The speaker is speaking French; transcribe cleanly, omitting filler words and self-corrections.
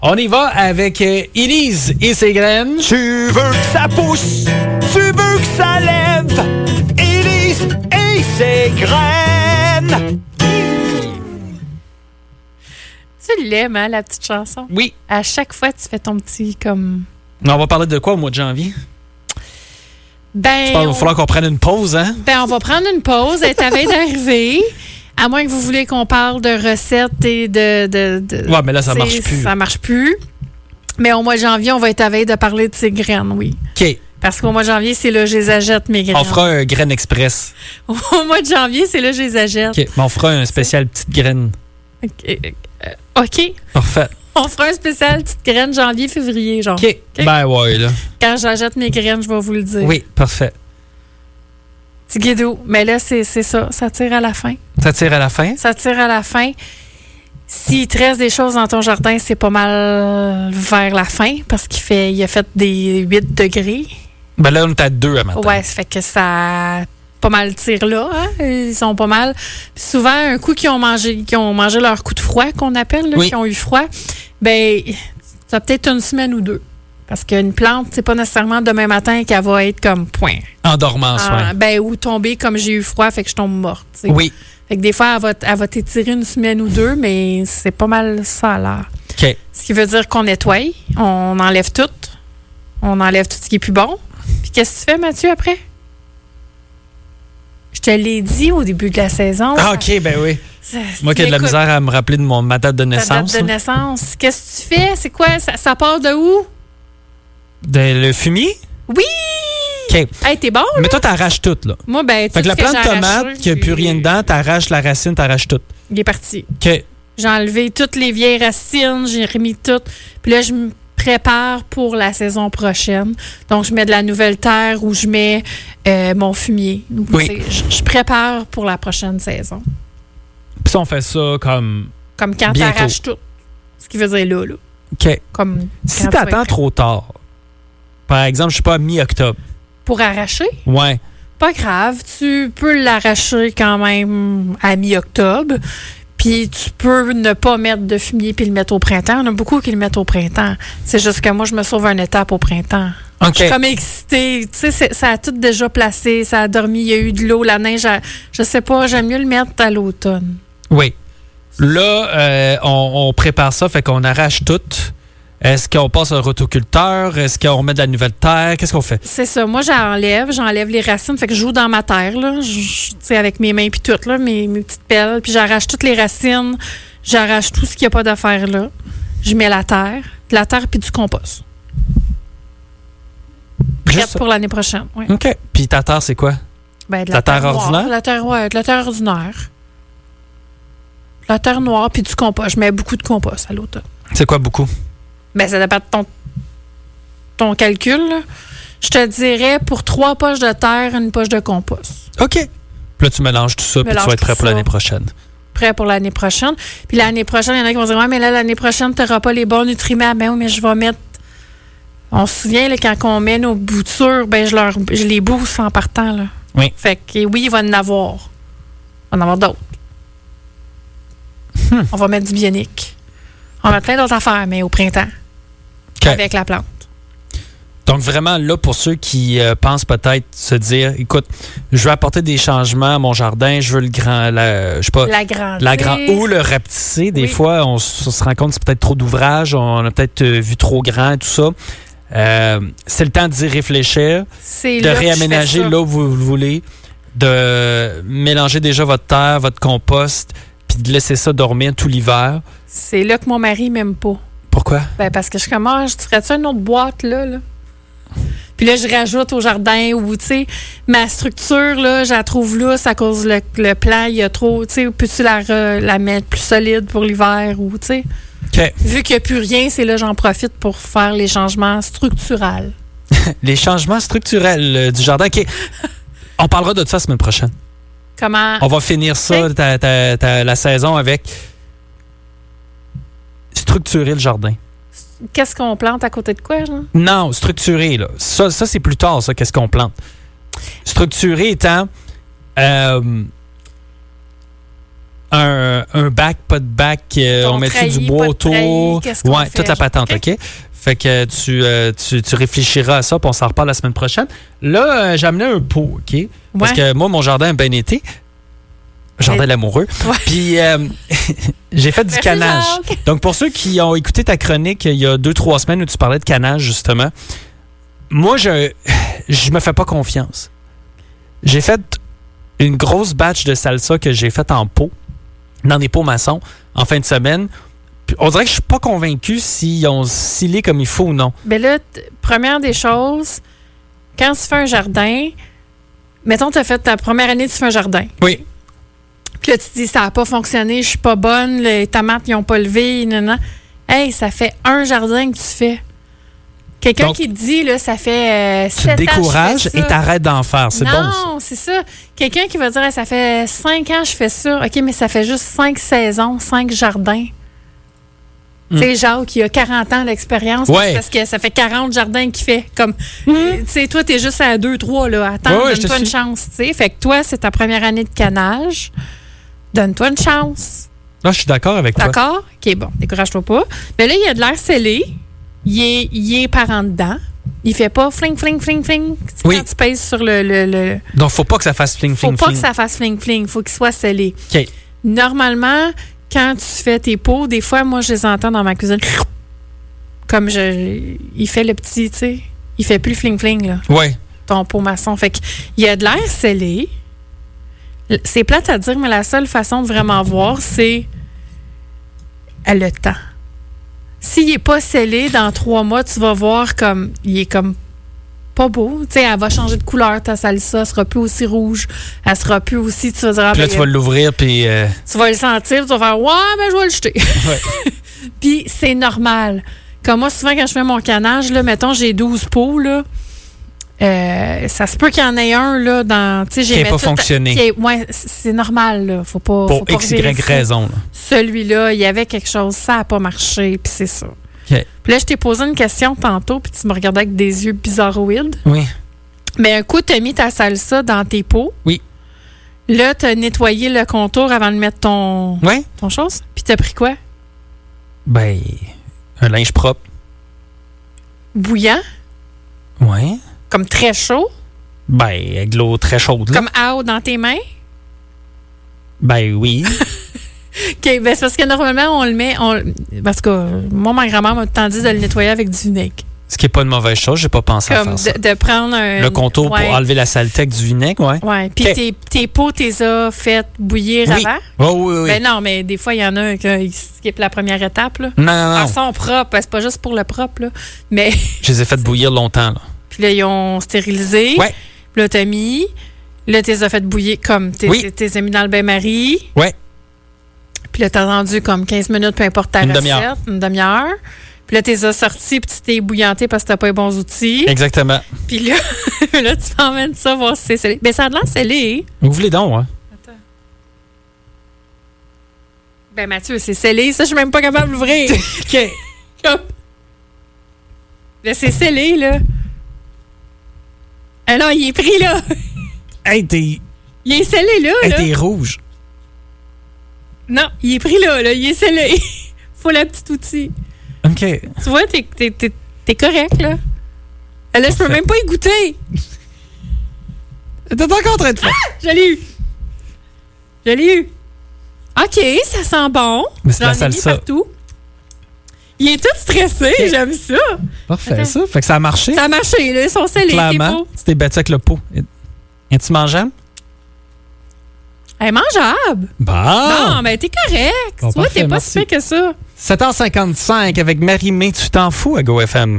On y va avec Élise et ses graines. Tu veux que ça pousse, tu veux que ça lève. Élise et ses graines. Tu l'aimes, hein, la petite chanson? Oui. À chaque fois, tu fais ton petit comme... On va parler de quoi au mois de janvier? Ben, Je pense qu'il va falloir qu'on prenne une pause, hein? Ben, on va prendre une pause. Elle est à veille d'arriver. À moins que vous voulez qu'on parle de recettes et de Ouais, mais là, ça marche plus. Ça marche plus. Mais au mois de janvier, on va être à veille de parler de ces graines, oui. OK. Parce qu'au mois de janvier, c'est là que je les achète, mes graines. On fera un graine express. Au mois de janvier, c'est là que je les achète. OK. Mais on fera un spécial petite graine. OK. Parfait. On fera un spécial petite graine janvier-février, genre. OK. Ben ouais, là. Quand j'achète mes graines, je vais vous le dire. Oui, parfait. Petit guido. Mais là, c'est ça. Ça tire à la fin. Ça tire à la fin? Ça tire à la fin. S'il te reste des choses dans ton jardin, c'est pas mal vers la fin parce il a fait des 8 degrés. Ben là, on est à 2 à matin. Ouais, ça fait que ça pas mal tire là. Hein? Ils sont pas mal. Puis souvent, un coup qu'ils ont mangé leur coup de froid, qu'on appelle, là, oui. qui ont eu froid, ben ça a peut-être une semaine ou deux. Parce qu'une plante, c'est pas nécessairement demain matin qu'elle va être comme point. En dormant, ouais. Ben, ou tomber comme j'ai eu froid, fait que je tombe morte. T'sais. Oui. Fait que des fois, elle va t'étirer une semaine ou deux, mais c'est pas mal ça à l'heure. OK. Ce qui veut dire qu'on nettoie, on enlève tout. On enlève tout ce qui est plus bon. Puis qu'est-ce que tu fais, Mathieu, après? Je te l'ai dit au début de la saison. Ah, OK, ben oui. Moi qui ai de la misère à me rappeler de ma date de naissance. Ta date de naissance. Qu'est-ce que tu fais? C'est quoi? Ça part de où? Le fumier? Oui! OK. Hey, t'es bon, là? Mais toi, t'arraches tout, là. Moi, ben, fait que la plante de tomate, qui n'a plus rien dedans, t'arraches la racine, t'arraches tout. Il est parti. OK. J'ai enlevé toutes les vieilles racines, j'ai remis tout. Puis là, je me prépare pour la saison prochaine. Donc, je mets de la nouvelle terre ou je mets mon fumier. Donc, oui. Je prépare pour la prochaine saison. Puis ça, on fait ça comme quand t'arraches tout. Ce qui veut dire là. OK. Comme si t'attends trop tard, par exemple, je sais pas, mi-octobre. Pour arracher? Ouais. Pas grave. Tu peux l'arracher quand même à mi-octobre. Puis tu peux ne pas mettre de fumier puis le mettre au printemps. On a beaucoup qui le mettent au printemps. C'est juste que moi, je me sauve une étape au printemps. OK. Je suis comme excitée. Tu sais, ça a tout déjà placé. Ça a dormi. Il y a eu de l'eau, la neige. Je sais pas, j'aime mieux le mettre à l'automne. Oui. Là, on prépare ça, fait qu'on arrache tout. Est-ce qu'on passe un rotoculteur? Est-ce qu'on met de la nouvelle terre? Qu'est-ce qu'on fait? C'est ça. Moi, j'enlève les racines. Fait que je joue dans ma terre, là. Tu sais, avec mes mains puis tout, là, mes petites pelles. Puis j'arrache toutes les racines. J'arrache tout ce qu'il n'y a pas d'affaire là. Je mets la terre puis du compost. Prête pour l'année prochaine. Oui. OK. Puis ta terre, c'est quoi? Ben, de la terre ordinaire? La terre, ouais, de la terre ordinaire. La terre noire puis du compost. Je mets beaucoup de compost à l'automne. C'est quoi beaucoup? Ben, ça dépend de ton calcul, là. Je te dirais, pour 3 poches de terre, une poche de compost. OK. Puis là, tu mélanges tout ça, puis tu vas être prêt pour l'année prochaine. Prêt pour l'année prochaine. Puis l'année prochaine, il y en a qui vont dire, ouais, mais là, l'année prochaine, tu n'auras pas les bons nutriments. Ben oui, mais je vais mettre... On se souvient, là, quand on met nos boutures, ben je les booste en partant, là. Oui. Fait que oui, il va en avoir. Il va en avoir d'autres. On va mettre du bionique. On va mettre plein d'autres affaires, mais au printemps. Okay. Avec la plante. Donc, vraiment, là, pour ceux qui pensent peut-être se dire, écoute, je veux apporter des changements à mon jardin, je veux l'agrandir ou le rapetisser. Des fois, on se rend compte que c'est peut-être trop d'ouvrage, on a peut-être vu trop grand et tout ça. C'est le temps d'y réfléchir, de réaménager là où vous le voulez, de mélanger déjà votre terre, votre compost, puis de laisser ça dormir tout l'hiver. C'est là que mon mari m'aime pas. Pourquoi? Ben parce que je commence, je ferais-tu une autre boîte là? Puis là, je rajoute au jardin ou, tu sais, ma structure, là, je la trouve lousse à cause le plan, il y a trop, tu sais, peux-tu la mettre plus solide pour l'hiver ou, tu sais? Okay. Vu qu'il n'y a plus rien, c'est là j'en profite pour faire les changements structurels. Les changements structurels du jardin. OK. On parlera de ça la semaine prochaine. Comment? On va finir ça, la saison, avec structurer le jardin. Qu'est-ce qu'on plante à côté de quoi, genre? Non, structurer, là. Ça c'est plus tard, ça, qu'est-ce qu'on plante. Structurer étant... un bac, pas de bac, on met du bois autour. Ouais, toute la patente, OK? Fait que tu réfléchiras à ça, puis on s'en reparle la semaine prochaine. Là, j'ai amené un pot, OK? Parce que moi, mon jardin a bien été. Jardin de l'amoureux. Ouais. Puis, j'ai fait du canage. Donc, pour ceux qui ont écouté ta chronique il y a 2-3 semaines où tu parlais de canage, justement, moi, je me fais pas confiance. J'ai fait une grosse batch de salsa que j'ai faite en pot, dans des pots maçons, en fin de semaine. Puis on dirait que je suis pas convaincu s'ils ont scellé comme il faut ou non. Bien là, première des choses, quand tu fais un jardin, mettons, tu as fait ta première année, tu fais un jardin. Oui. Puis là, tu te dis, ça n'a pas fonctionné, je suis pas bonne, les tomates, ils n'ont pas levé, non. Hey, ça fait un jardin que tu fais. Quelqu'un donc, qui te dit, là, ça fait 7 ans. Tu te décourages et t'arrêtes d'en faire. C'est bon. Non, c'est ça. Quelqu'un qui va dire, hey, ça fait 5 ans que je fais ça. OK, mais ça fait juste 5 saisons, 5 jardins. Tu sais, Jacques, qui a 40 ans d'expérience, parce que ça fait 40 jardins qu'il fait. Comme, tu sais, toi, t'es juste à 2-3, là. Attends, donne-toi une chance, tu sais. Fait que toi, c'est ta première année de canage. Donne-toi une chance. Là, je suis d'accord avec toi. D'accord? OK, bon, décourage-toi pas. Mais là, il y a de l'air scellé. Il est par en dedans. Il fait pas fling, fling, fling, fling. Oui. Quand tu pèses sur le... Donc, faut pas que ça fasse fling, fling, fling. Faut pas que ça fasse fling, fling. Faut qu'il soit scellé. OK. Normalement, quand tu fais tes pots, des fois, moi, je les entends dans ma cuisine. Comme il fait le petit, tu sais. Il fait plus fling, fling, là. Oui. Ton pot maçon. Fait qu'il y a de l'air scellé. C'est plate à dire, mais la seule façon de vraiment voir, c'est le temps. S'il n'est pas scellé, dans 3 mois, tu vas voir comme il est comme pas beau. Tu sais, elle va changer de couleur, ta salsa. Elle sera plus aussi rouge. Elle sera plus aussi... Tu vas dire... Puis là, tu vas l'ouvrir, puis... Tu vas le sentir, tu vas faire « Ouais, ben je vais le jeter. Ouais. » Puis c'est normal. Comme moi, souvent, quand je fais mon canage, là, mettons, j'ai 12 pots, là. Ça se peut qu'il y en ait un là dans qui n'a pas fonctionné. Ouais, c'est normal là, faut pas pour X Y raison. Là. Celui-là, il y avait quelque chose, ça n'a pas marché, puis c'est ça. Okay. Puis là, je t'ai posé une question tantôt, puis tu me regardais avec des yeux bizarroïdes. Oui. Mais un coup, tu as mis ta salsa dans tes pots. Oui. Là, tu as nettoyé le contour avant de mettre ton chose. Puis tu as pris quoi? Ben, un linge propre. Bouillant? Oui. Comme très chaud? Ben, avec de l'eau très chaude. Là. Comme out dans tes mains? Ben oui. OK, ben c'est parce que normalement, on le met... parce que moi, ma grand-mère m'a tout le temps dit de le nettoyer avec du vinaigre. Ce qui n'est pas une mauvaise chose, j'ai pas pensé à faire ça. De prendre le contour pour enlever la saleté avec du vinaigre, oui. Oui, puis tes pots, t'es fait bouillir avant? Oui. Ben non, mais des fois, il y en a un qui skip la première étape. Là. Non. Elles sont propres, c'est pas juste pour le propre. Là. Mais je les ai fait bouillir longtemps, là. Puis là, ils ont stérilisé. Ouais. Puis là, t'as mis. Là, t'es fait bouillir comme t'es mis dans le bain-marie. Oui. Puis là, t'as rendu comme 15 minutes, peu importe ta recette. Une demi-heure. Puis là, t'es sorti, puis tu t'es bouillanté parce que t'as pas les bons outils. Exactement. Puis là, tu m'emmènes ça voir si c'est scellé. Mais ça a de l'air scellé. Ouvre les dents, hein. Attends. Ben, Mathieu, c'est scellé. Ça, je suis même pas capable d'ouvrir. OK. Là, c'est scellé, là. Ah non, il est pris, là. Hey, t'es... Il est scellé, là. Hey, t'es rouge. Non, il est pris, là. Il est scellé. Faut le petit outil. OK. Tu vois, t'es correct, là. Là, je peux même pas y goûter. T'es encore en train de faire. Ah! Je l'ai eu. OK, ça sent bon. Mais c'est la salsa. Partout. Il est tout stressé, j'aime ça. Parfait, attends. Ça. Fait que ça a marché. Ça a marché, là. Ils sont scellés, clairement, tu t'es battu avec le pot. Es-tu mangeable? Elle est mangeable. Bon. Non, mais t'es correct. Bon, tu vois, t'es pas si fait que ça. 7h55 avec Marie-Mé, tu t'en fous à GoFM.